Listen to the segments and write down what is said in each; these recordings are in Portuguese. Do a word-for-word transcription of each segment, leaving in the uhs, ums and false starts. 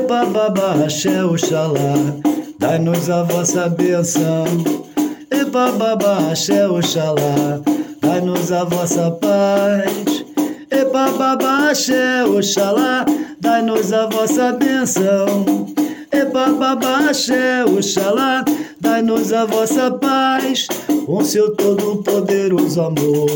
Eba babá, axé, oxalá, dai-nos a vossa bênção. Eba babá, axé, oxalá, dai-nos a vossa paz. Eba babá, axé, oxalá, dai-nos a vossa bênção. Eba babá, axé, oxalá, dai-nos a vossa paz. Com seu todo-poderoso amor,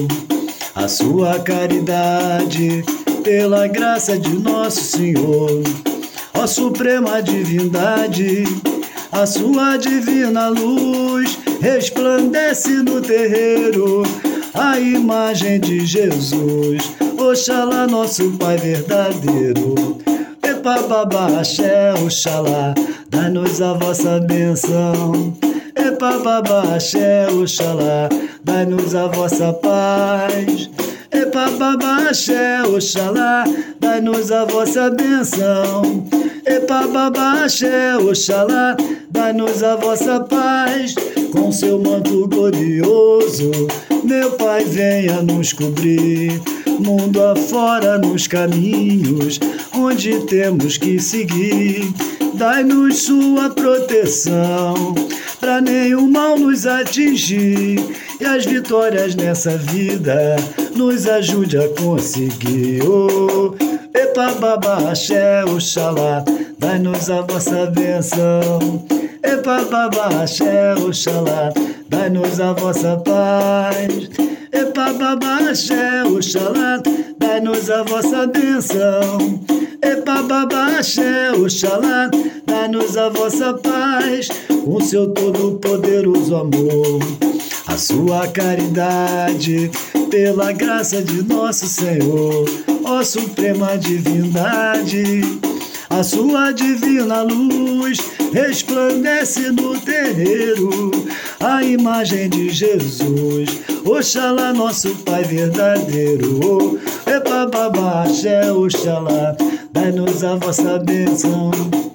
a sua caridade, pela graça de nosso Senhor, ó suprema divindade, a sua divina luz resplandece no terreiro, a imagem de Jesus, oxalá, nosso Pai verdadeiro. Eba babá, axé, oxalá, dai-nos a vossa bênção. Eba babá, axé, oxalá, dai-nos a vossa paz. Eba babá, axé, oxalá, dai-nos a vossa bênção. Eba babá, axé, oxalá, dai-nos a vossa paz. Com seu manto glorioso, meu Pai, venha nos cobrir, mundo afora nos caminhos onde temos que seguir. Dai-nos sua proteção, pra nenhum mal nos atingir, e as vitórias nessa vida nos ajude a conseguir. Oh, eba babá, axé, oxalá, dai-nos a vossa bênção. Eba babá, axé, oxalá, dai-nos a vossa paz. Eba babá, axé, oxalá, dai-nos a vossa bênção. Eba babá, axé, oxalá, dai-nos a vossa paz. Com seu todo-poderoso amor, a sua caridade, pela graça de nosso Senhor, ó suprema divindade, a sua divina luz resplandece no terreiro, a imagem de Jesus, oxalá, nosso Pai verdadeiro. Eba babá, axé, oxalá, dai-nos a vossa bênção.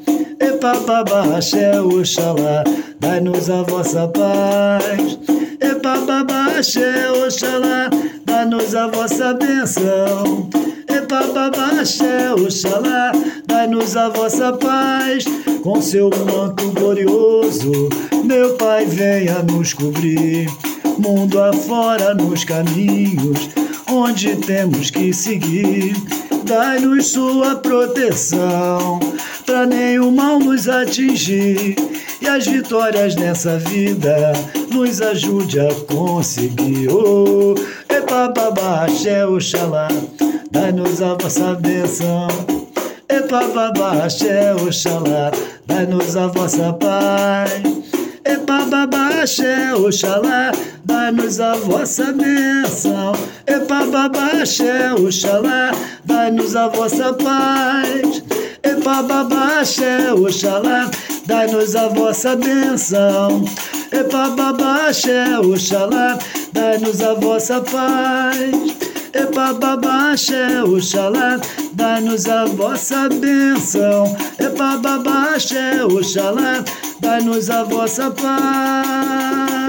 Eba babá, axé, oxalá, dai-nos a vossa paz. Eba babá, axé, oxalá, dai-nos a vossa bênção. Eba babá, axé, oxalá, dai-nos a vossa paz. Com seu manto glorioso, meu Pai, venha nos cobrir, mundo afora nos caminhos onde temos que seguir. Dai-nos sua proteção, pra nenhum mal nos atingir, e as vitórias nessa vida nos ajude a conseguir. Oh, eba babá, axé, oxalá, dai-nos a vossa bênção. Eba babá, axé, oxalá, dai-nos a vossa paz. Eba babá, axé, oxalá, dai-nos a vossa bênção. Eba babá, axé, oxalá, dai-nos a vossa paz. Eba babá, axé, oxalá, dai-nos a vossa bênção. Eba babá, axé, oxalá, dai-nos a vossa paz. Eba babá, axé, oxalá, dai-nos a vossa bênção. Eba babá, axé, oxalá, dai-nos a vossa paz.